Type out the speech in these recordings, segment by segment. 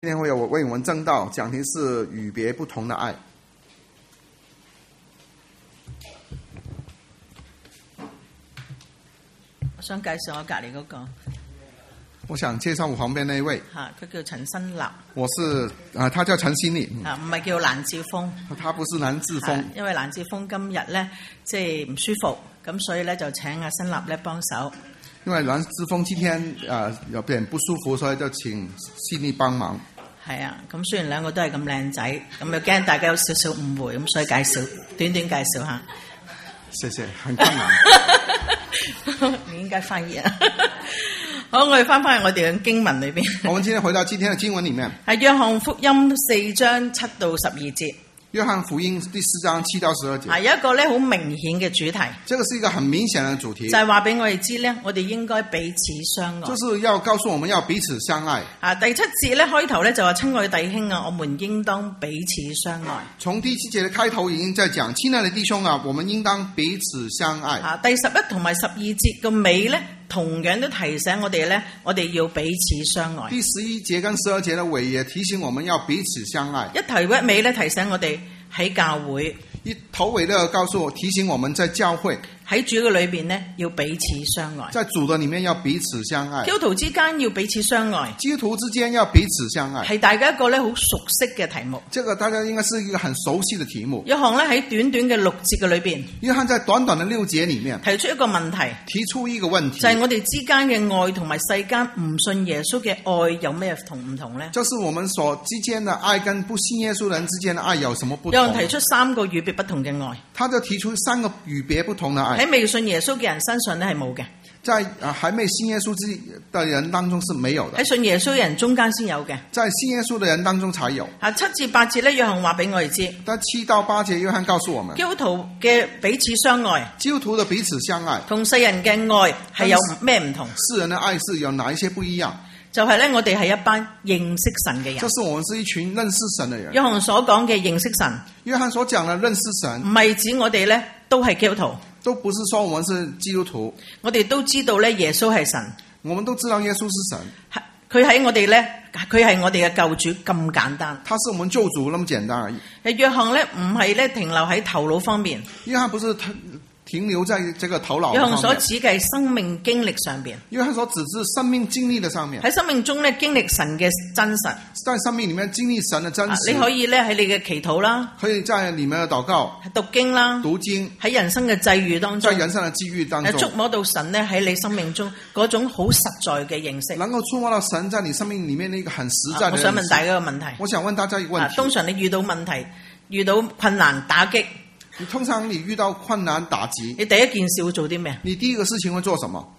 今天会有为我们正道，讲题是与别不同的爱。 我想介紹我隔離嗰個， 我想介紹我旁邊那一位， 佢叫陳新立， 我是他叫陳新立， 唔係叫蘭志峰， 他不是蘭志峰， 因為蘭志峰今日咧即係唔舒服，咁所以咧就請阿新立咧幫手。 因為蘭志峰今天有點不舒服，所以就請新立幫忙。 係啊，咁雖然兩個都係咁靚仔，咁又驚大家有少少誤會，咁所以短短介紹下。 謝謝，很困難。 你應該翻譯啊！好，我哋翻去我哋嘅經文裏邊。 我們今天回到今天的經文裡面， 係約翰福音4章7到12節。 約翰福音第4章7到12節。 有一個咧好明顯嘅主題。 這個是一個很明顯的主題。 就係話俾我哋知咧，我哋應該彼此相愛。 就是要告訴我們要彼此相愛。 第7節咧開頭咧就話親愛弟兄啊，我們應當彼此相愛。 從第7節嘅開頭已經在講，親愛的弟兄啊，我們應當彼此相愛。 第11同埋12節嘅尾咧，同樣都提醒我哋咧，我哋要彼此相愛。 第11節跟12節嘅尾也提醒我們要彼此相愛。 一頭一尾咧提醒我哋喺教會， 一頭尾都告訴我提醒我們在教會。 喺主嘅裏邊呢，要彼此相愛。 在主的裡面要彼此相愛。 基督徒之間要彼此相愛。 基督徒之間要彼此相愛。 係大家一個咧好熟悉嘅題目。 這個大家應該是一個很熟悉的題目。 約翰咧喺短短嘅6節嘅裏邊， 約翰在短短的6節裡面提出一個問題。 提出一個問題， 就係我哋之間嘅愛同埋世間唔信耶穌嘅愛有咩唔同呢？ 就是我們所之間的愛跟不信耶穌人之間的愛有什麼不同？ 約翰提出3個與別不同嘅愛。 他就提出3個與別不同的愛。 喺未信耶穌嘅人身上咧係冇嘅， 在還沒信耶穌的人當中是沒有的。 喺信耶穌嘅人中間先有嘅， 在信耶穌的人當中才有。 7至8節咧，約翰話俾我哋知。 但7到8節，約翰告訴我們， 基督徒嘅彼此相愛， 基督徒的彼此相愛， 同世人嘅愛係有咩唔同？ 世人的愛是有哪一些不一樣？ 就係咧，我哋係一班認識神嘅人。 就是我們是一群認識神的人。 約翰所講嘅認識神， 約翰所講的認識神， 唔係指我哋咧都係基督徒。 都不是說我們是基督徒， 我哋都知道咧耶穌係神， 我們都知道耶穌是神， 佢喺我哋咧，佢係我哋嘅救主咁簡單。 他是我們救主那麼簡單而已。 約翰咧唔係咧停留喺頭腦方面， 約翰不是停留在這個頭腦。 約翰所指嘅係生命經歷上邊。 約翰所指是生命經歷的上面。 喺生命中咧經歷神嘅真實， 在生命裡面經歷神的真實。 你可以咧喺你嘅祈禱啦， 可以在裡面的禱告、 讀經啦、 讀經， 喺人生嘅際遇當中， 在人生的際遇當中， 觸摸到神咧喺你生命中嗰種好實在嘅認識。 能夠觸摸到神在你生命裡面的一個很實在的認識。 我想問大家一個問題。 我想問大家一個問題。 通常你遇到問題、遇到困難、打擊， 通常你遇到困難打擊， 你第一件事會做啲咩？ 你第一個事情會做什麼？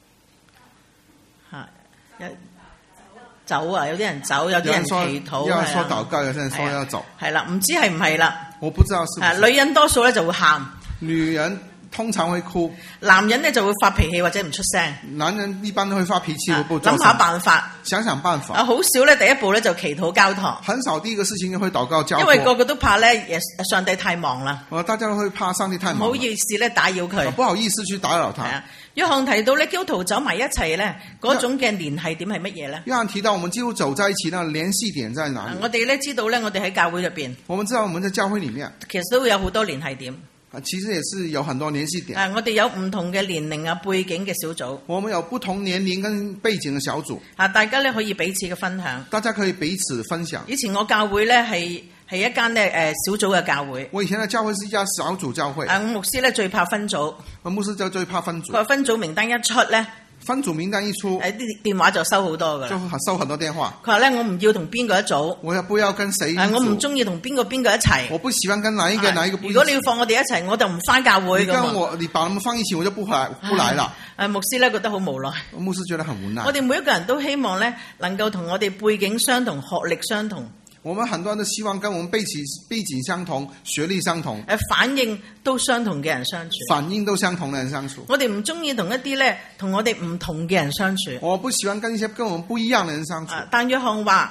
走啊！有啲人走，有啲人祈禱， 有人說禱告，有啲人說要走。 係啦，唔知係唔係啦？ 我不知道是不是。 女人多數咧就會喊， 女人通常會哭， 男人咧就會發脾氣或者唔出聲。 男人一般都會發脾氣，不做聲。 諗下辦法， 想辦法。 好少咧，第一步咧就祈禱交託。 很少第一個事情會禱告交託。 因為個個都怕咧，上帝太忙啦。 大家都會怕上帝太忙。 唔好意思咧，打擾佢。 不好意思去打擾他。 約翰提到咧，基督徒走埋一齊咧，嗰種嘅聯繫點係乜嘢咧？ 約翰提到我們基督徒走在一起，那聯繫點在哪裡？ 我哋咧知道咧，我哋喺教會入邊， 我們知道我們在教會裡面， 其實都有好多聯繫點。 其實也是有很多聯繫點。 我哋有唔同嘅年齡啊、背景嘅小組。 我們有不同年齡跟背景嘅小組。 大家咧可以彼此嘅分享。 大家可以彼此分享。 以前我教會咧係一間咧小組嘅教會。 我以前嘅教會是一家小組教會。 牧師咧最怕分組。 牧師就最怕分組。 佢話分組名單一出咧。 分組名單一出， 啲電話就收好多噶啦， 就收很多電話。 佢話咧，我唔要同邊個一組， 我又不要跟誰一組， 我唔中意同邊個一齊， 我不喜歡跟哪一個不一齊。 如果你要放我哋一齊，我就唔返教會咁。 你把我們放一起，我就不來了。 牧師咧覺得好無奈， 牧師覺得很無奈。 我哋每一個人都希望咧，能夠同我哋背景相同、學歷相同。 我們很多人都希望跟我們背景相同、學歷相同、 反應都相同嘅人相處。 反應都相同嘅人相處。 我哋唔中意同一啲咧同我哋唔同嘅人相處。 我不喜歡跟一些跟我們不一樣嘅人相處。 但約翰話，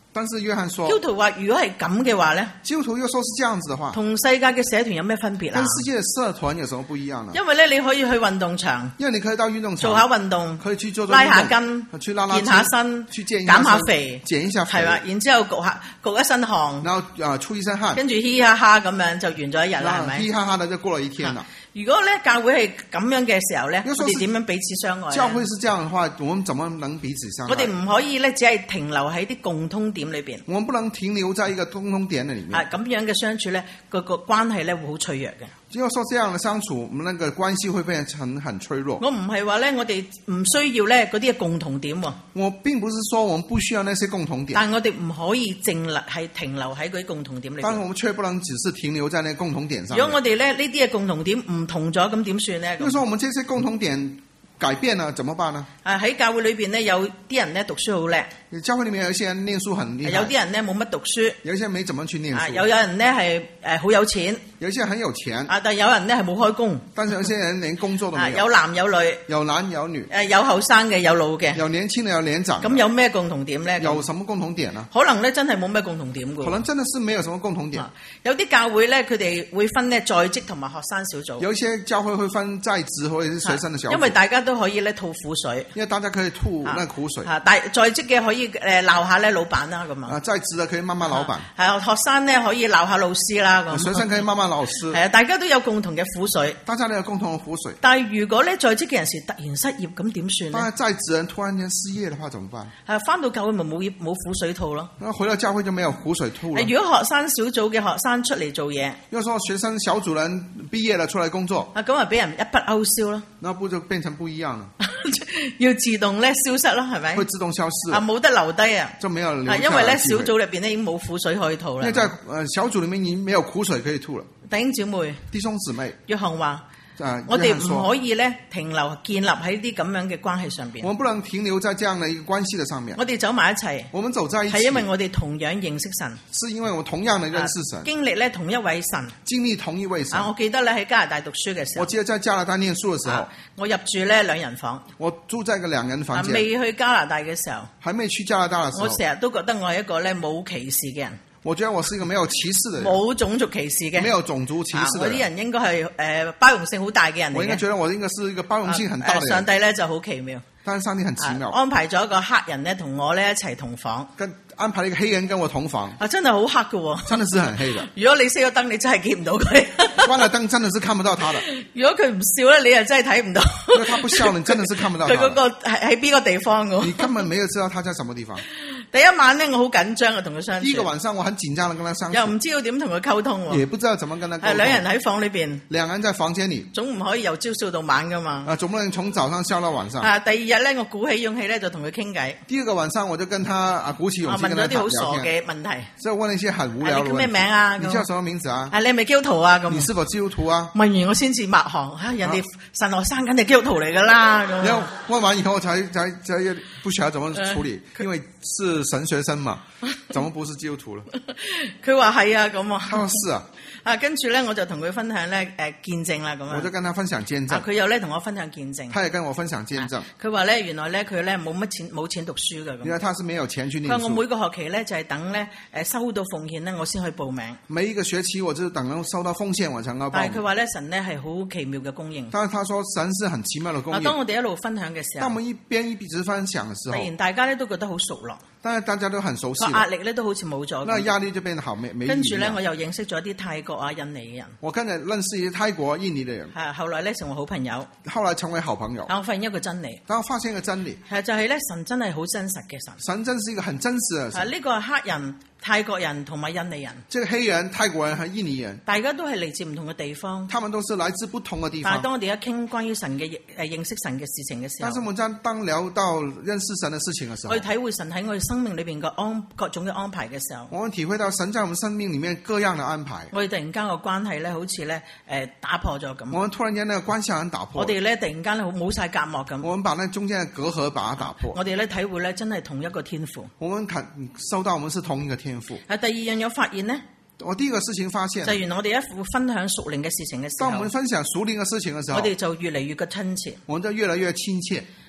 但是約翰說， 基督徒話如果係咁嘅話咧， 基督徒又說是這樣子的話， 同世界嘅社團有咩分別啊？ 跟世界的社團有什麼不一樣呢？ 因為咧你可以去運動場， 因為你可以到運動場做下運動， 可以去做拉下筋， 去拉健下身， 去減下肥， 減一下肥， 係嘛？然之後焗一身汗， 然後出一身汗， 跟住嘻嘻哈哈咁樣就完咗一日啦，係咪？ 嘻嘻哈哈的就過了一天啦。 如果咧教會係咁樣嘅時候咧，我哋點樣彼此相愛？ 教會是這樣的話，我們怎麼能彼此相愛？ 我哋唔可以咧，只係停留喺啲共通點裏邊。 我們不能停留在一個共通點的裡面。 咁樣嘅相處咧，個關係咧會好脆弱嘅。 只要說這樣的相處，我們那個關係會變成很脆弱。 我唔係話咧，我哋唔需要咧嗰啲共同點喎。 我並不是說我們不需要那些共同點， 但我哋唔可以淨係停留喺嗰啲共同點裏邊。 但是我們卻不能只是停留在那共同點上面。 如果我哋咧呢啲嘅共同點唔同咗，咁點算咧？ 如果說我們這些共同點改變了，怎麼辦呢？ 喺教會裏邊咧，有啲人咧讀書好叻。 教會裏面有一些人念書很厲害， 有啲人咧冇乜讀書， 有一些人沒怎麼去念書。 有人咧係好有錢， 有一些人很有錢， 但有人咧係冇開工。 但是有些人連工作都沒有。 有男有女， 有男有女， 有後生嘅有老嘅， 有年輕的有年長。 咁有咩共同點咧？ 有什麼共同點呢？ 可能咧真係冇咩共同點㗎。 可能真的是沒有什麼共同點。 有啲教會咧，佢哋會分咧在職同埋學生小組。 有一些教會會分在職或者是學生的小組。因為大家都可以咧吐苦水， 因為大家可以吐那苦水。 但在職嘅可以鬧下咧老闆啦咁啊。 在職的可以罵罵老闆。 學生咧可以鬧下老師啦咁。 學生可以罵罵老師。 係啊，大家都有共同嘅苦水。 大家都有共同嘅苦水。 但係如果咧在職嘅人士突然失業，咁點算咧？ 但係在職人突然間失業嘅話，怎麼辦？ 返到教會咪冇苦水吐咯。 那回到教會就沒有苦水吐了。 如果學生小組嘅學生出嚟做嘢， 要說學生小組人畢業了出來工作， 咁啊俾人一筆勾銷咯。 那不就變成不一樣了？ 要自動咧消失咯，係咪？ 會自動消失。 冇得留低啊！ 就沒有留下。 因為咧小組裏邊咧已經冇苦水可以吐啦。 因為在小組裏面已經沒有苦水可以吐了。 弟兄姊妹， 弟兄姊妹， 約翰話。我哋唔可以咧停留建立喺啲咁樣嘅關係上邊。 我們不能停留在這樣的一個關係的上面。 我哋走埋一齊。 我們走在一起。 係因為我哋同樣認識神。 是因為我同樣的認識神。 經歷咧同一位神。 經歷同一位神。 我記得咧喺加拿大讀書嘅時候。 我記得在加拿大念書嘅時候。 我入住咧2人房。 我住在一個2人房間。 未去加拿大嘅時候。 還沒去加拿大嘅時候。 我成日都覺得我係一個咧冇歧視嘅人。 我覺得我是一個沒有歧視的人， 冇種族歧視嘅， 沒有種族歧視的人。 我啲人應該係包容性好大嘅人嚟嘅。 我應該覺得我應該是一個包容性很大的人。 上帝咧就好奇妙， 但是上帝很奇妙， 安排咗一個黑人咧同我咧一齊同房， 安排了一個黑人跟我同房。 真係好黑嘅喎， 真的是很黑的。 如果你熄咗燈，你真係見唔到佢。 關了燈真的是看不到他的。 如果佢唔笑咧，你又真係睇唔到。 如果他不笑，你真的是看不到他。 佢嗰個喺邊個地方嘅？ 你根本沒有知道他在什麼地方。 第一晚咧，我好緊張啊，同佢相處。 第一個晚上我很緊張的跟他相處， 又唔知道點同佢溝通喎。 也不知道怎麼跟他溝通。 兩人喺房裏邊， 兩人在房間裏， 總唔可以由朝笑到晚噶嘛。 總不能從早上笑到晚上。 第二日咧，我鼓起勇氣咧就同佢傾偈。 第二個晚上我就跟他鼓起勇氣跟他聊天。 問咗啲好傻嘅問題， 所以問了一些很無聊嘅問題。 你叫咩名啊？ 你叫什麼名字啊？ 你係咪基督徒啊？咁你是否基督徒啊？ 問完我先至抹行，人哋神學生梗係基督徒嚟噶啦。 然後問完以後才不曉得怎麼處理，因為是神學生嘛。怎麼不是基督徒了？ 佢話係啊，咁啊。 他說是啊。 跟住咧，我就同佢分享咧，見證啦，咁樣。 我就跟他分享見證。 佢又咧同我分享見證。 他也跟我分享見證。 佢話咧，原來咧佢咧冇錢讀書嘅。 原來他是沒有錢去念書。 我每個學期咧就係等咧收到奉獻咧，我先去報名。 每一個學期我就等收到奉獻我才能報名。 但係佢話咧，神咧係好奇妙嘅供應。 但是他說神是很奇妙的供應。 當我哋一路分享嘅時候， 當我們一直分享嘅時候， 突然大家咧都覺得好熟絡。 當然大家都很熟悉。 壓力咧都好似冇咗。 那壓力就變得好沒跟住咧，我又認識咗啲泰國啊、印尼嘅人。 我跟住認識一些泰國、印尼嘅人。 後來咧成為好朋友。 後來成為好朋友。 但我發現一個真理。 但我發現一個真理。 就係咧，神真係好真實嘅神。 神真是一個很真實嘅神。 呢個係黑人、泰國人同埋印尼人。 這個黑人、泰國人和印尼人， 大家都係嚟自唔同嘅地方。 他們都是來自不同嘅地方。 但係當我哋一傾關於神嘅認識神嘅事情嘅時候， 但是我們當聊到認識神嘅事情嘅時候， 我哋體會神喺我哋生命裏邊嘅各種嘅安排嘅時候， 我們體會到神在我們生命裡面各樣嘅安排。 我哋突然間個關係咧，好似咧打破咗咁。 我們突然間那個關係很打破。 我哋咧突然間咧冇晒隔膜咁。 我們把那中間嘅隔閡把它打破。 我哋咧體會咧真係同一個天父。 我們收到我們是同一個天父。 第二樣有發現呢？ 我第一個事情發現， 就原來我哋一分享屬靈嘅事情嘅時候， 當我們分享屬靈嘅事情嘅時候， 我哋就越嚟越嘅親切。 我們就越來越親切。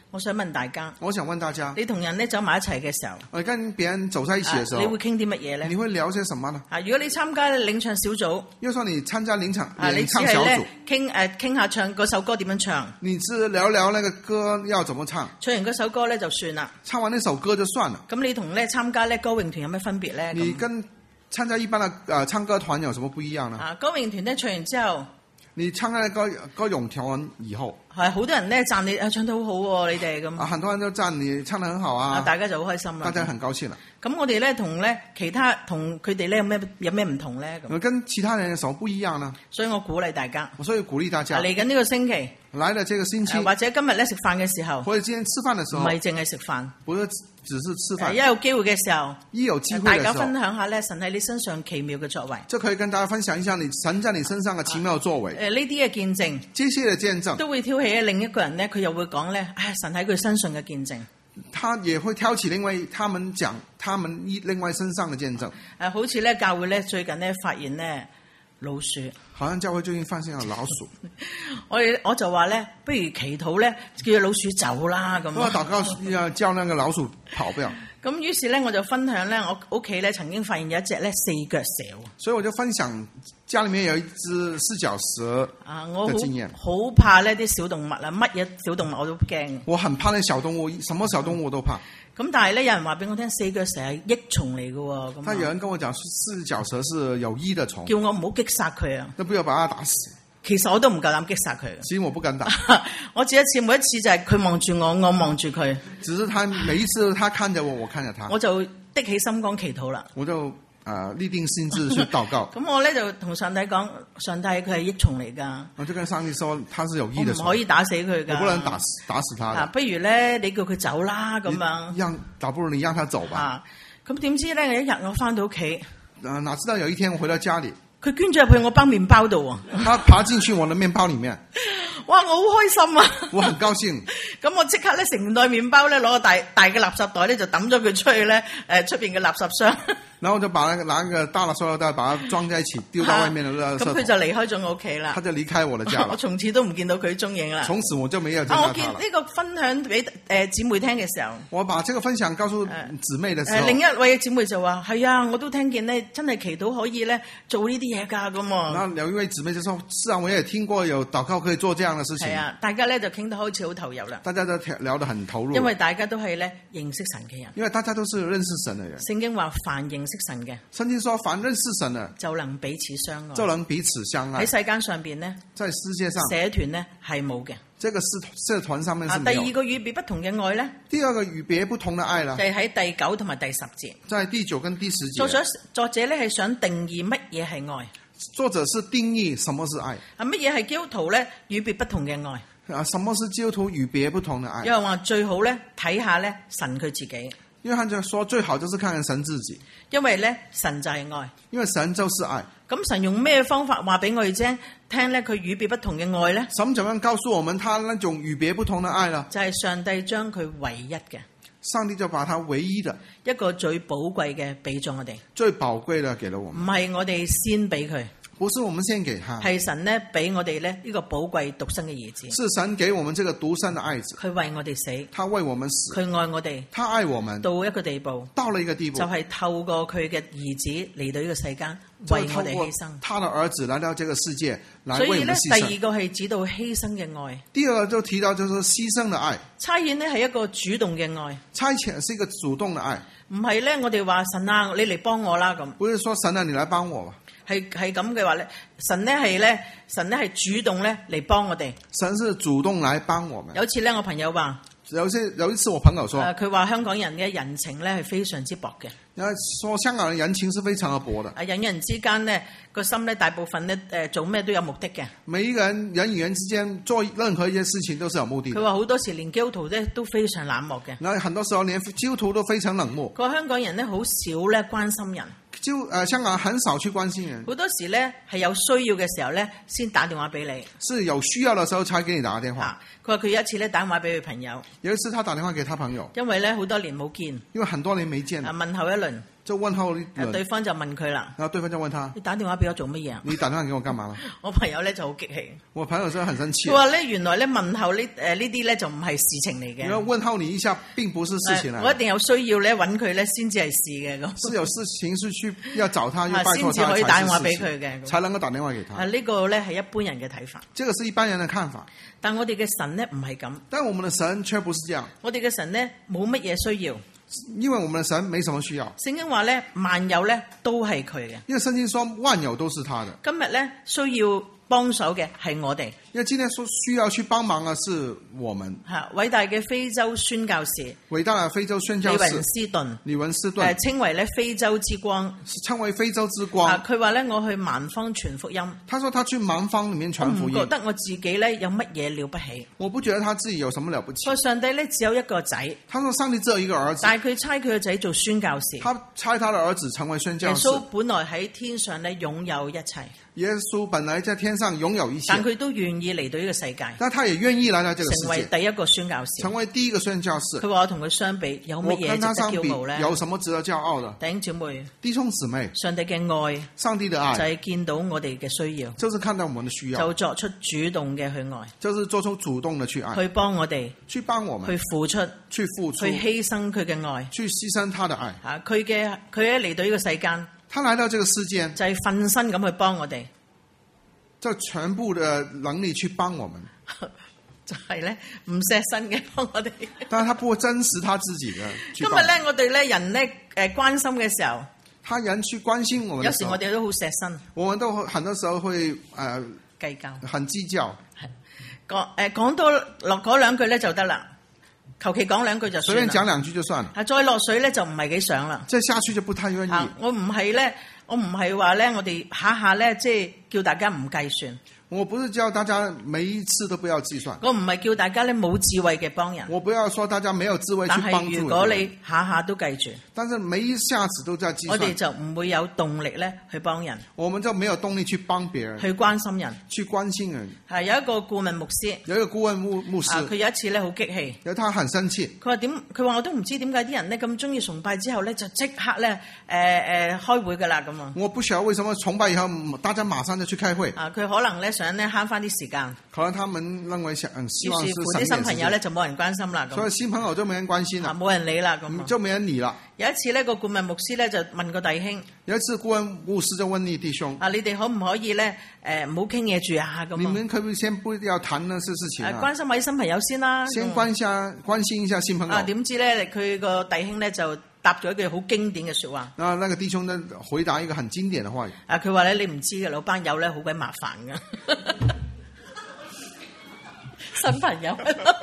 我想問大家， 我想問大家， 你同人咧走埋一齊嘅時候， 我跟別人走在一起的時候， 你會傾啲乜嘢咧？ 你會聊些什麼呢？ 如果你參加領唱小組， 又說你參加領唱你只係咧傾下唱嗰首歌點樣唱， 你只聊聊那個歌要怎麼唱， 唱完嗰首歌咧就算啦， 唱完那首歌就算了。 咁你同咧參加咧歌詠團有咩分別咧？ 你跟參加一般的唱歌團有什麼不一樣呢？ 歌詠團咧唱完之後， 你唱那歌詠團以後， 係好多人咧讚你唱得好好喎，你哋咁。 很多人都讚你唱得很好啊， 大家就好開心啦。 大家很高興啦。 咁我哋咧同佢哋咧有咩唔同咧？咁跟其他人有什麼不一樣呢？ 所以我鼓勵大家。 所以鼓勵大家。 嚟緊呢個星期， 來了這個星期， 或者今日咧食飯嘅時候， 或者今天吃飯的時候， 唔係淨係食飯， 不是只是吃飯。 一有機會嘅時候， 大家分享下咧神喺你身上奇妙嘅作為， 就可以跟大家分享一下神在你身上嘅奇妙作為。 呢啲嘅見證， 這些嘅見證都會挑起另一個人咧，佢又會講咧，神喺佢身上嘅見證。 他也會挑起他們講他們另外身上的見證。 好似咧教會咧最近咧發現咧老鼠， 好像教會最近發現有老鼠。 我就話咧，不如祈禱咧，叫隻老鼠走啦咁。 我禱告要叫那個老鼠跑掉。 咁於是咧，我就分享咧，我屋企咧曾經發現有一隻咧四腳蛇。 所以我就分享家裡面有一隻四腳蛇嘅經驗。 我好怕呢啲小動物啊，乜嘢小動物我都驚。 我很怕那小動物，什麼小動物我都怕。 咁但係咧，有人話俾我聽，四腳蛇係益蟲嚟嘅喎。 但有人跟我講，四腳蛇是有益的蟲， 叫我唔好擊殺佢啊！ 都不要把它打死。 其實我都唔夠膽擊殺佢。 其實我不敢打。 我每一次就係佢望住我，我望住佢。 只是他每一次他看着我，我看着他。 我就的起心肝祈禱啦。 我就立定心志去禱告。 咁我咧就同上帝講，上帝佢係益蟲嚟㗎。 我就跟上帝說，他是有益的蟲。 我唔可以打死佢㗎。 我不能打死他。 不如咧，你叫佢走啦咁樣。 倒不如你讓他走吧。 咁點知咧，有一日我翻到屋企， 哪知道有一天我回到家裡。 佢捐咗入去我包麵包度喎， 他爬進去我的麵包裡面， 哇！我好開心啊， 我很高興。 咁我即刻咧成袋麵包咧攞個大嘅垃圾袋咧就抌咗佢出去咧出邊嘅垃圾箱。 然後我就把拿個大的塑料袋把它裝在一起，丟到外面的垃圾桶。 咁佢就離開咗我屋企啦。 他就離開我的家了。 我從此都唔見到佢蹤影啦。 從此我就沒有見到他了。 我見呢個分享俾姊妹聽嘅時候， 我把這個分享告訴姊妹的時候， 另一位姊妹就話：係啊，我都聽見咧，真係祈禱可以咧做呢啲嘢㗎咁啊。 然後有一位姊妹就說：是啊，我也聽過有禱告可以做這樣的事情。 係啊，大家咧就傾得開始好投入啦。 大家都聊得很投入。 因為大家都係咧認識神嘅人。 因為大家都是認識神嘅人。 聖經話：凡認識神嘅。 聖經說凡認識神的就能彼此相愛， 就能彼此相愛。 喺世間上邊呢， 在世界上社團呢係冇嘅。 這個社團上面是沒有。 第二個與別不同嘅愛呢， 第二個與別不同的愛呢， 就係喺第9同埋第10節。 在第9跟第10節。 作者呢係想定義乜嘢係愛。 作者是定義什麼是愛。 乜嘢係基督徒呢？與別不同嘅愛。 什麼是基督徒與別不同的愛？ 有人話最好呢睇下呢神佢自己。 約翰就說最好就是看看神自己， 因為咧神就係愛， 因為神就是愛。 咁神用咩方法話俾我哋聽咧？佢與別不同嘅愛咧？ 神怎樣告訴我們他那種與別不同的愛呢？ 就係上帝將佢唯一嘅， 上帝就把他唯一的一個最寶貴嘅俾咗我哋， 最寶貴的給了我們， 唔係我哋先俾佢。 不是我們先給他， 係神咧俾我哋咧呢個寶貴獨生嘅兒子， 是神給我們這個獨生的愛子， 佢為我哋死， 他為我們死， 佢愛我哋， 他愛我們到一個地步， 到了一個地步， 就係透過佢嘅兒子嚟到呢個世間為我哋犧牲， 他的兒子來到這個世界來為我們犧牲。 所以咧第二個係指到犧牲嘅愛， 第二個就提到就是犧牲的愛， 差遣呢係一個主動嘅愛， 差遣是一個主動的愛， 唔係咧我哋話神啊你嚟幫我啦咁， 不是說神啊你來幫我吧。 係咁嘅話咧，神咧係主動咧嚟幫我哋。 神是主動來幫我們。 有一次咧，我朋友話， 有一次我朋友說， 佢話香港人嘅人情咧係非常之薄嘅。 說香港人情是非常的薄的。 人與人之間咧個心咧大部分咧做咩都有目的嘅。 每一個人與人之間做任何一件事情都是有目的的。 佢話好多時連基督徒咧都非常冷漠嘅。 那很多時候連基督徒都非常冷漠。 佢話香港人咧好少咧關心人。 香港很少去關心人， 好多時咧係有需要嘅時候咧先打電話俾你， 是有需要嘅時候才給你打個電話。 佢話佢有一次咧打電話俾佢朋友， 有一次他打電話給他朋友， 因為咧好多年冇見， 因為很多年沒見， 問候一輪， 就問候論。 對方就問佢啦， 然後對方就問他： 你打電話俾我做乜嘢啊？ 你打電話給我幹嘛了？ 我朋友咧就好激氣。 我朋友真係很生氣。 佢話咧原來咧問候呢啲咧就唔係事情嚟嘅。 你要問候你一下並不是事情嚟。 我一定有需要咧揾佢咧先至係事嘅咁。 是有事情是去要找他，要拜託他先至可以打電話俾佢嘅， 才能夠打電話給他。 呢個咧係一般人嘅睇法。 這個是一般人的看法。 但我哋嘅神咧唔係咁。 但我們的神卻不是這樣。 我哋嘅神咧冇乜嘢需要。 因為我們的神沒什麼需要。 聖經話咧萬有咧都係佢嘅。 因為聖經說萬有都是他的。 今日咧需要幫手嘅係我哋。 因為今天說需要去幫忙嘅是我們。 偉大嘅非洲宣教士。 偉大嘅非洲宣教士。李文斯頓。 稱為咧非洲之光。 稱為非洲之光。 佢話咧我去蠻方傳福音。 他說他去蠻方裡面傳福音。 我唔覺得我自己咧有乜嘢了不起。 我不覺得他自己有什麼了不起。 上帝咧只有一個仔。 他說上帝只有一個兒子。 但係佢差佢個仔做宣教士。 他差他的兒子成為宣教士。 耶穌本來喺天上咧擁有一切。 耶穌本來在天上擁有一切。 但佢都願意嚟到呢個世界。 但他也願意來到這個世界。 成為第一個宣教士。 成為第一個宣教士。 佢話我同佢相比，有乜嘢值得驕傲咧？ 有什麼值得驕傲的？ 弟兄姊妹， 弟兄姊妹， 上帝嘅愛， 上帝的愛就係見到我哋嘅需要， 就是看到我們的需要， 就作出主動嘅去愛， 就是做出主動的去愛， 去幫我哋， 去幫我們， 去付出， 去犧牲佢嘅愛， 去犧牲他的愛。 佢一嚟到呢個世間， 他來到這個世間， 就係奮身咁去幫我哋。 就全部的能力去幫我們， 就係咧唔捨身嘅幫我哋。 但係他不會真實他自己的。 今日咧，我哋咧人咧關心嘅時候， 他人去關心我們， 有時我哋都好捨身。 我們都很多時候會計較， 很計較。 講多落嗰兩句咧就得啦，求其講兩句就算。 隨便講兩句就算了。 再落水咧就唔係幾想啦。 再下去就不太願意。 我唔係話咧，我哋下下咧即係叫大家唔計算。 我不是叫大家每一次都不要計算。 我唔係叫大家咧冇智慧嘅幫人。 我不要說大家沒有智慧去幫助人。 但係如果你下下都計住， 但是每一下子都在計算， 我哋就唔會有動力咧去幫人。 我們就沒有動力去幫別人， 去關心人， 去關心人。 係有一個顧問牧師， 有一個顧問牧師， 佢有一次咧好激氣， 有他很生氣。 佢話我都唔知點解啲人咧咁中意崇拜之後咧就即刻咧開會噶啦咁啊！ 我不曉得為什麼崇拜以後大家馬上就去開會。 佢可能咧想咧慳翻啲時間， 可能他們認為希望是啲新朋友咧就冇人關心啦， 所以新朋友就冇人關心啦， 冇人理啦咁， 就沒人理啦。 有一次呢個顧問牧師咧就問個弟兄， 有一次顧問牧師就問你弟兄， 你哋可唔可以咧唔好傾嘢住啊咁？ 你們可唔可以先不要談呢些事情啊？ 關心位新朋友先啦， 先關心一下新朋友。 點知咧佢個弟兄咧就答咗一句好經典嘅說話。 然後那個弟兄呢回答一個很經典的話語。 佢話咧你唔知嘅，老班友咧好鬼麻煩噶。新朋友，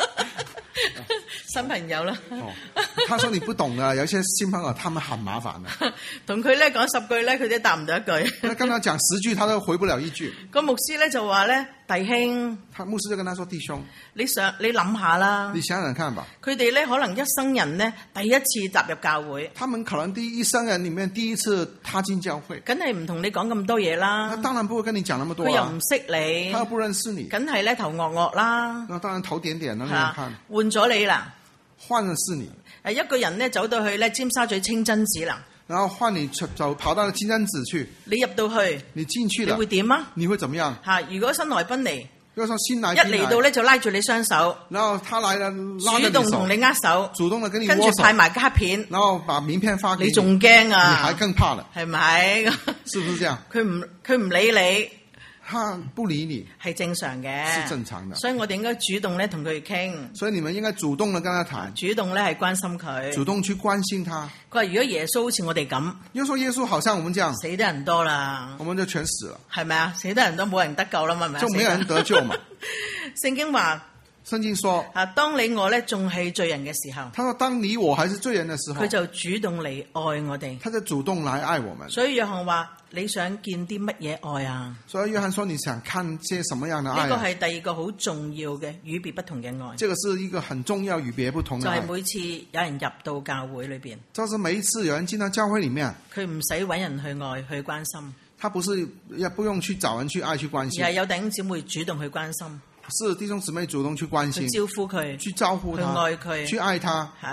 新朋友啦。 他說你不懂啊，有一些新朋友，他們很麻煩的。 同佢咧講10句咧，佢都答唔到一句。 跟他講10句，他都回不了一句。 個牧師咧就話咧，弟兄， 牧師就跟他說，弟兄， 你諗下啦。 你想想看吧。 佢哋咧可能一生人咧第一次踏入教會。 他們可能一生人裡面第一次踏進教會。 梗係唔同你講咁多嘢啦。 他當然不會跟你講那麼多。 佢又唔識你。 他又不認識你。 梗係咧頭惡惡啦。 那當然頭點點啦，你看。 換咗你啦。 換的是你。 一個人咧走到去咧尖沙咀清真寺啦。 然後換你就跑到清真寺去。 你入到去。 你進去了。 你會點啊？ 你會怎麼樣？ 如果新來賓嚟。 如果說新來賓一嚟到咧就拉住你雙手。 然後他來了，拉着你手。 主動同你握手。 主動的跟你握手。 跟住派埋卡片。 然後把名片發給你。 你仲驚啊？ 你還更怕了。 係咪？ 是不是這樣？ 佢唔理你。 他不理你係正常嘅， 是正常的， 所以我哋應該主動咧同佢傾。 所以你們應該主動地跟他談， 主動咧係關心佢， 主動去關心他。 佢話如果耶穌好似我哋咁， 如果說耶穌好像我們這樣， 死得人多啦， 我們就全死了， 係咪啊？死得人多冇人得救啦嘛，係咪？ 就沒有人得救嘛。 聖經話。 聖經說， 當你我咧仲係罪人嘅時候， 他說當你我還是罪人的時候， 佢就主動嚟愛我哋， 他就主動來愛我們。 所以約翰話：你想見啲乜嘢愛啊？ 所以約翰說：你想看些什麼樣的愛啊？ 呢個係第二個好重要嘅與別不同嘅愛。 這個是一個很重要與別不同的愛。 就係每次有人入到教會裏邊， 就是每一次有人進到教會裏面， 佢唔使揾人去愛去關心， 他不是不用去找人去愛去關心， 而係有弟兄姊妹主動去關心。是弟兄姊妹主動去關心， 去招呼佢， 去招呼他， 去愛佢， 去愛他。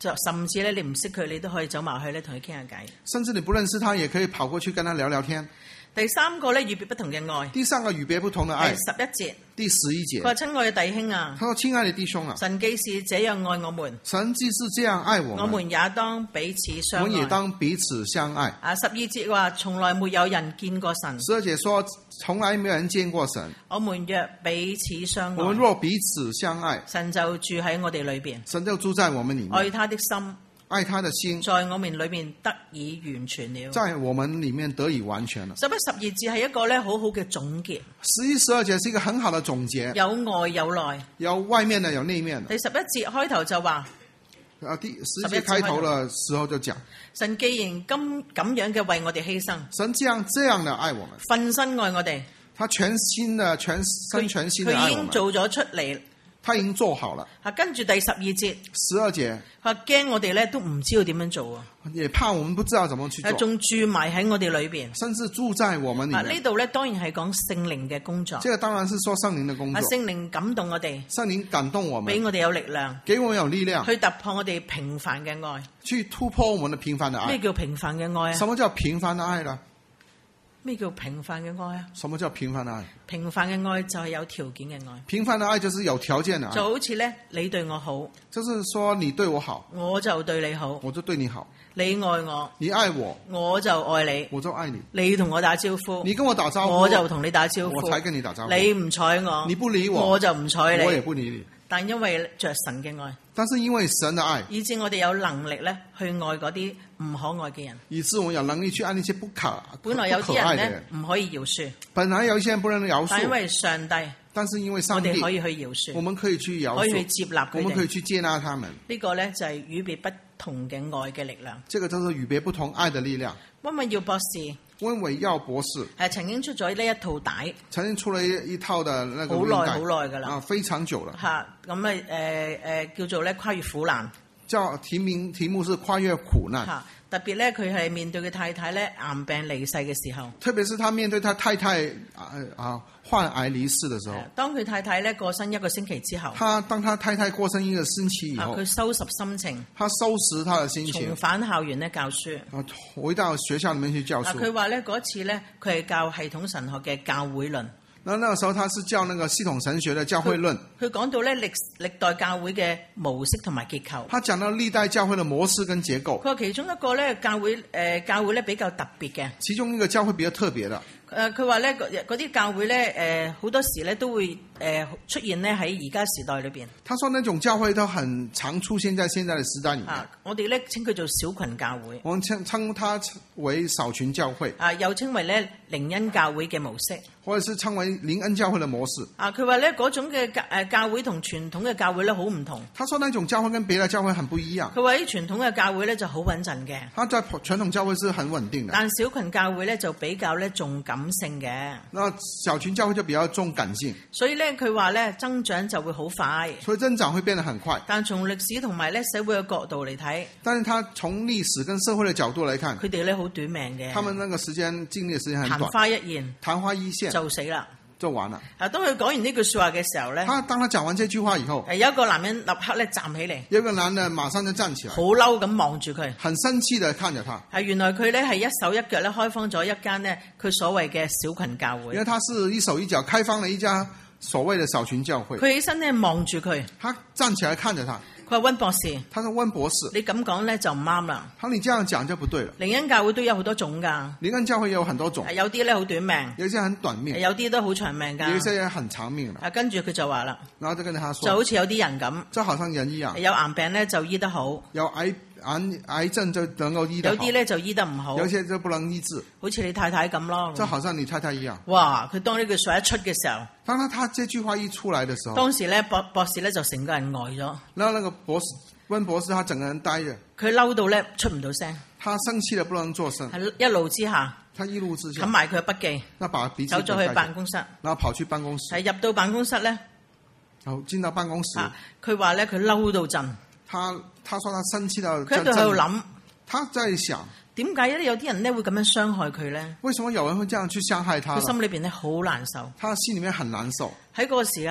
就甚至咧你唔識佢，你都可以走埋去咧同佢傾下偈。 甚至你不認識他，也可以跑過去跟他聊聊天。 第三個咧與別不同嘅愛。 第三個與別不同的愛。 11節。 第11節。 佢話親愛嘅弟兄啊。 他說親愛的弟兄啊。 神既是這樣愛我們。 神既是這樣愛我們。 我們也當彼此相愛。 我們也當彼此相愛。 12節話從來沒有人見過神。 12節說從來沒有人見過神。 我們若彼此相愛。 我們若彼此相愛。 神就住喺我哋裏邊。 神就住在我們裏面。 愛他的心。 愛他的心在我們裏面得以完全了， 在我們裏面得以完全了。 11、12節係一個咧好好嘅總結。 11、12節是一個很好的總結， 有外有內， 有外面的有內面的。 第11節開頭就話， 第11節開頭的時候就講， 神既然咁樣嘅為我哋犧牲， 神這樣的愛我們， 奮身愛我哋， 他全心的全心的愛我們， 佢已經做咗出嚟。 他已經做好了。 跟住第12節 ，12節， 佢驚我哋咧都唔知道點樣做啊， 也怕我們不知道怎麼去做， 仲住埋喺我哋裏邊， 甚至住在我們裏面。 呢度咧當然係講聖靈嘅工作， 這個當然是說聖靈的工作。 聖靈感動我哋， 聖靈感動我們， 俾我哋有力量， 給我們有力量， 去突破我哋平凡嘅愛， 去突破我們的平凡的愛。 咩叫平凡嘅愛啊？ 什麼叫平凡的愛呢？ 咩叫平凡嘅愛啊？ 什麼叫平凡的愛？ 平凡嘅愛就係有條件嘅愛。 平凡的愛就是有條件的愛。 就好似咧，你對我好， 就是說你對我好， 我就對你好， 我就對你好。 你愛我， 你愛我， 我就愛你， 我就愛你。 你同我打招呼， 你跟我打招呼， 我就同你打招呼， 我才跟你打招呼。 你唔睬我， 你不理我， 我就唔睬你， 我也不理你。 但因為着神嘅愛， 但是因為神的愛， 以致我哋有能力咧去愛嗰啲唔可愛嘅人， 以致我有能力去愛那些本來有啲人咧唔可以饒恕， 本來有一些人不能饒恕， 但因為上帝， 但是因為上帝， 我哋可以去饒恕， 我們可以去饒恕， 可以去接納佢哋， 我們可以去接納他們。 呢個咧就係與別不同嘅愛嘅力量。 這個就是與別不同愛的力量。 溫偉耀博士。 溫偉耀博士曾經出咗呢一套帶， 曾經出了一套的那個好耐好耐㗎啦， 啊，非常久了。 咁叫做咧跨越苦難， 題目是跨越苦難。 特別咧佢係面對嘅太太咧癌病離世嘅時候， 特別是他面對他太太患癌離世的時候， 當佢太太咧過身1個星期之後， 當他太太過身1個星期以後， 佢收拾心情， 他收拾他的心情， 重返校園咧教書， 回到學校裡面去教書。 佢話咧嗰次咧佢係教系統神學嘅教會論。 那個時候他是教那個系統神學的教會論。 佢講到咧歷代教會嘅模式同埋結構。 他講到歷代教會的模式跟結構。 佢話其中一個咧教會咧比較特別嘅。 其中一個教會比較特別的。 佢話咧嗰啲教會咧好多時咧都會出現咧喺而家時代裏邊。 他說那種教會都很常出現在現在的時代裡面。 我哋咧稱佢做小群教會。 我們稱它為少群教會。 又稱為咧靈恩教會嘅模式。 或者是稱為靈恩教會的模式。 佢話咧嗰種嘅教會同傳統嘅教會咧好唔同。 他說那種教會跟別的教會很不一樣。 佢話啲傳統嘅教會咧就好穩陣嘅。 他在傳統教會是很穩定的。 但小群教會咧就比較咧重感性嘅。 那小群教會就比較重感性。 所以咧佢話咧增長就會好快。 所以增長會變得很快。 但從歷史同埋咧社會嘅角度嚟睇。 但是他從歷史跟社會的角度來看。 佢哋咧好短命嘅。 他們那個時間經歷嘅時間很短。 曇花一現。 曇花一現。 就死啦， 就完了。 當佢講完呢句說話嘅時候咧， 當他講完這句話以後， 有一個男人立刻咧站起嚟， 有一個男人馬上就站起來， 好嬲咁望住佢， 很生氣地看着他。 原來佢咧係一手一腳咧開放咗一間咧佢所謂嘅小群教會。 因為他是一手一腳開放了一家所謂的小群教會。 佢起身咧望住佢， 他站起來看着他。 佢話溫博士， 他說溫博士， 你咁講咧就唔啱啦。 他說你這樣講就不對了。 靈恩教會都有好多種㗎， 靈恩教會也有很多種， 有啲咧好短命， 有些很短命， 有啲都好長命㗎， 有些也很長命的。 跟住佢就話啦， 然後就跟他說， 就好似有啲人咁， 就好像人一樣， 有癌病咧就醫得好， 有癌症就能夠醫得好， 有啲咧就醫得唔好， 有些就不能醫治， 好似你太太咁咯， 就好像你太太一樣。 哇！佢當呢句說話一出嘅時候， 當他這句話一出來的時候， 當時咧博士咧就成個人呆咗。 然後那個溫博士他整個人呆着， 佢嬲到咧出唔到聲， 他生氣了不能作聲， 係一怒之下， 他一怒之下冚埋佢嘅筆記， 那把筆記走咗去辦公室， 然後跑去辦公室， 係入到辦公室咧， 然後進到辦公室， 佢話咧佢嬲到震， 他說他生氣到， 佢喺度諗， 他在想點解咧有啲人咧會咁樣傷害佢咧？ 為什麼有人會這樣去傷害他？ 佢心裏邊咧好難受， 他心裏面很難受。 喺嗰個時間，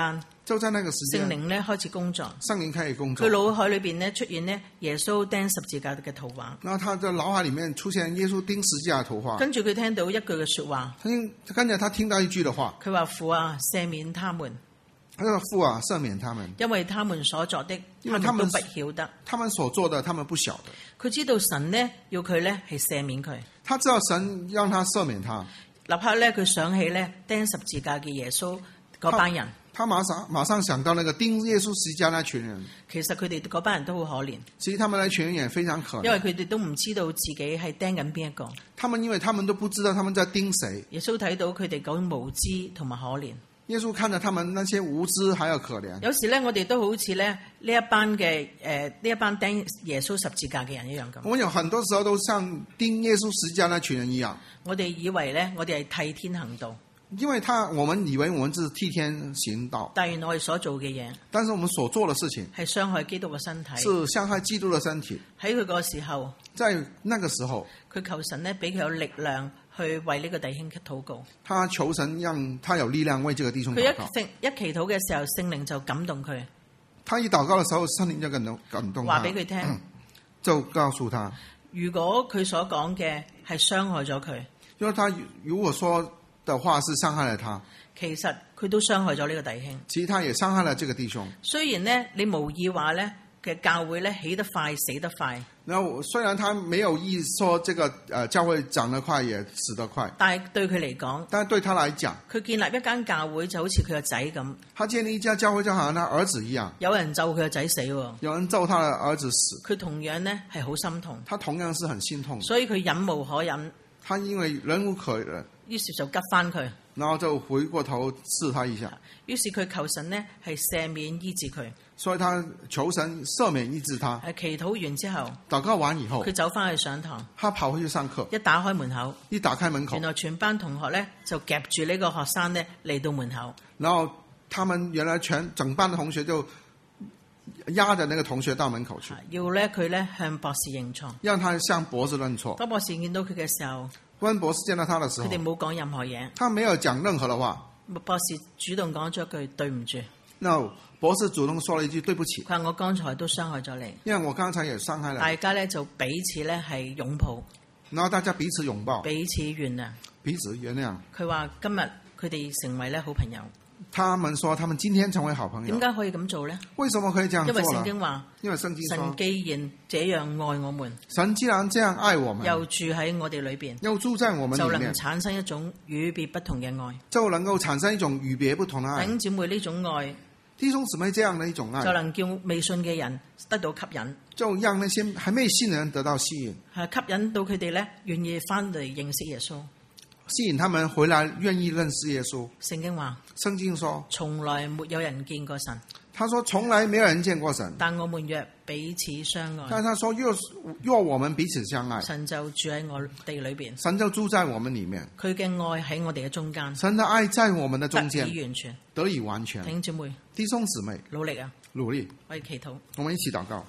就在那個時間， 聖靈咧開始工作， 聖靈開始工作佢。腦海裏邊咧出現咧耶穌釘十字架嘅圖畫， 然後他的腦海裡面出現耶穌釘十字架的圖畫。 跟住佢聽到一句嘅説話， 跟着他聽到一句的話， 佢話父啊，赦免他們， 他說父啊，赦免他們， 因為他們所作的，他們都不曉得。 他們所做的，他們不曉得。 佢知道神呢要佢呢係赦免佢， 他知道神讓他赦免他， 立刻咧佢想起咧釘十字架嘅耶穌嗰班人。 他馬上想到那個釘耶穌十字架那群人。 其實佢哋嗰班人都好可憐， 其實他們那群人也非常可憐， 因為佢哋都唔知道自己係釘緊邊一個。 因為他們都不知道他們在釘誰。 耶穌睇到佢哋嗰種無知同埋可憐。 耶穌看着他們那些無知還有可憐。 有時咧，我哋都好似咧呢一班釘耶穌十字架嘅人一樣咁。 我們有很多時候都像釘耶穌十字架那群人一樣。 我哋以為咧，我哋係替天行道。 因為我們以為我們是替天行道， 但原來我哋所做嘅嘢， 但是我們所做的事情係傷害基督嘅身體， 是傷害基督的身體。 喺佢個時候， 在那個時候， 佢求神咧俾佢有力量去為呢個弟兄禱告。 他求神讓他有力量為這個弟兄禱告。 佢一祈禱嘅時候，聖靈就感動佢。 他一禱告的時候，聖靈就感動他， 話俾佢聽， 就告訴他， 如果佢所講嘅係傷害咗佢， 因為他如果說的話是傷害了他， 其實佢都傷害咗呢個弟兄。 其實他也傷害了這個弟兄。 雖然呢，你無意話呢嘅教會呢起得快死得快， 然後雖然他沒有意說這個教會長得快也死得快， 但係對佢嚟講， 但係對他來講， 佢建立一間教會就好似佢個仔咁。 他建立一家教會就好像他兒子一樣， 有人咒佢個仔死喎， 有人咒他的兒子死， 佢同樣呢係好心痛， 他同樣是很心痛， 所以佢忍無可忍， 他因為忍無可忍， 於是就吉翻佢， 然後就回過頭刺他一下， 於是佢求神呢係赦免醫治佢， 所以他求神赦免醫治他。 祈禱完之後， 禱告完以後， 佢走翻去上堂， 他跑回去上課， 一打開門口， 一打開門口， 原來全班同學呢就夾住呢個學生呢嚟到門口， 然後他們原來整班的同學就壓着那個同學到門口去， 要呢佢呢向博士認錯， 讓他向博士認錯。 當博士見到佢嘅時候， 當博士見到他的時候， 佢哋冇講任何嘢， 他沒有講任何的話。 博士主動講咗一句對唔住。 那博士主動說了一句對不起， 佢話我剛才都傷害咗你， 因為我剛才也傷害了你。 大家呢就彼此呢係擁抱， 然後大家彼此擁抱， 彼此原諒， 彼此原諒。 佢話今日佢哋成為呢好朋友。 他們說他們今天成為好朋友。 點解可以咁做呢？ 為什麼可以這樣做？ 因為聖經話， 因為聖經說， 神既然這樣愛我們， 神既然這樣愛我們， 又住喺我哋裏邊， 又住在我們裏面， 就能產生一種與別不同嘅愛， 就能夠產生一種與別不同的愛。 弟兄姊妹，呢種愛， 弟兄姊妹這樣的一種愛， 就能叫未信嘅人得到吸引， 就讓那些還沒信的人得到吸引， 係吸引到佢哋呢願意翻嚟認識耶穌。 吸引他們回來願意認識耶穌。 聖經話， 聖經說， 從來沒有人見過神。 他說從來沒有人見過神， 但我們若彼此相愛， 但他說若我們彼此相愛， 神就住喺我哋裏邊， 神就住在我們裏面， 佢嘅愛喺我哋嘅中間， 神的愛在我們的中間得以完全， 得以完全。 弟兄姊妹， 弟兄姊妹， 努力啊！ 努力， 我哋祈禱， 我們一起禱告。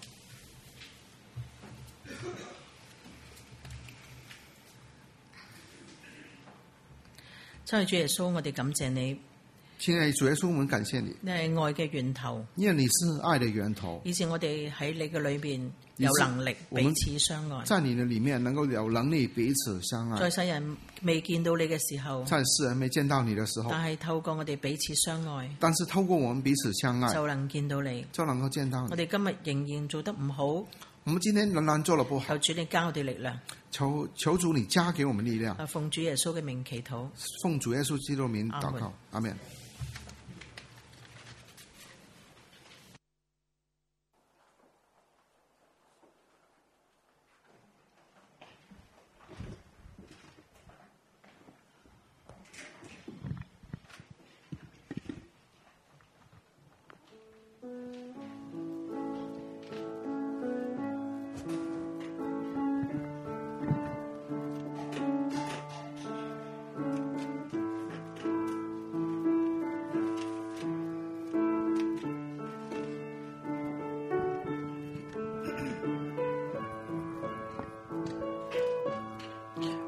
親愛主耶穌，我哋感謝你。 親愛主耶穌，我們感謝你， 你係愛嘅源頭， 因為你是愛的源頭， 以致我哋喺你嘅裏邊有能力彼此相愛。 在你的裏面能夠有能力彼此相愛。 在世人未見到你嘅時候， 在世人未見到你的時候， 但係透過我哋彼此相愛， 但是透過我們彼此相愛， 就能見到你， 就能夠見到你。 我哋今日仍然做得唔好， 我們今天仍然做得不好， 求主你加我哋力量， 求主你加給我們力量。 奉主耶穌嘅名祈禱， 奉主耶穌基督名禱告，阿們。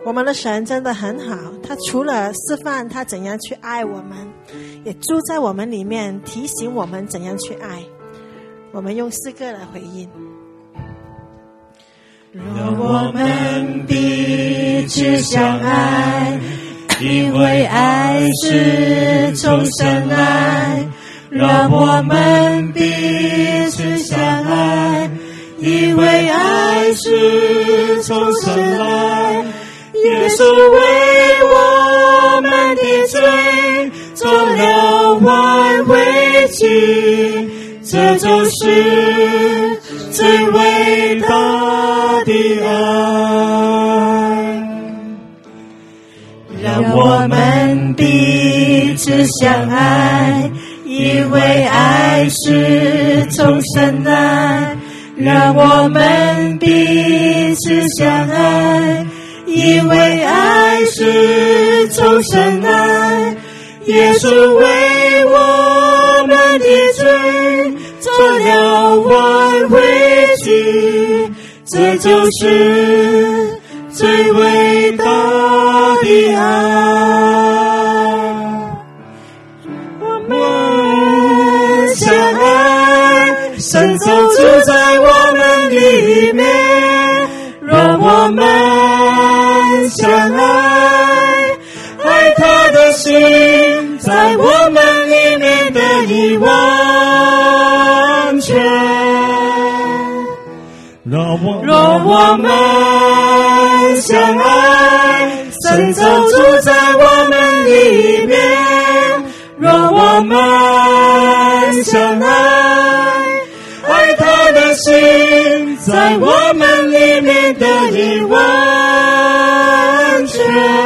我们的神真的很好，他除了示范他怎样去爱我们，也住在我们里面，提醒我们怎样去爱。我们用诗歌来回应。 让我们彼此相爱，因为爱是从神来。让我们彼此相爱，因为爱是从神来。耶稣为我们的罪做了挽回祭，这就是最伟大的爱。让我们彼此相爱，因为爱是从神来。让我们彼此相爱，因为爱是从神来。耶稣为我们的罪做了挽回祭，这就是最伟大的爱。我们相爱，神就住在我们里面。让我们相爱，爱他的心在我们里面得以完全。让我们相爱，神就住在我们里面。让我们相爱，爱他的心在我们里面得以完全。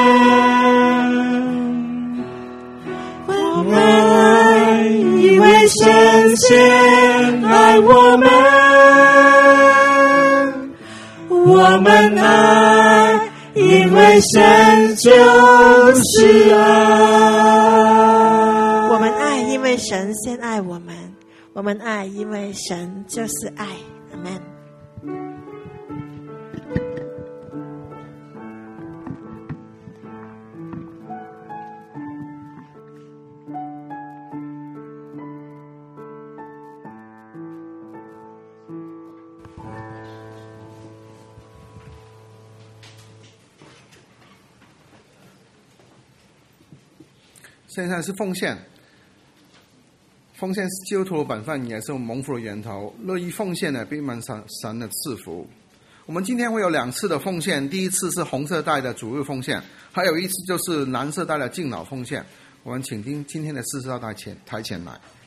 我们爱，因为神先爱我们。我们爱，因为神就是爱。 我们爱，因为神先爱我们。我们爱，因为神就是爱。阿们。 现在是奉献，奉献是基督徒的本分，也是蒙福的源头。乐意奉献的，必蒙神的赐福。我们今天会有2次的奉献，第一次是红色带的主日奉献，还有一次就是蓝色带的敬老奉献。我们请今天的司事到台前来。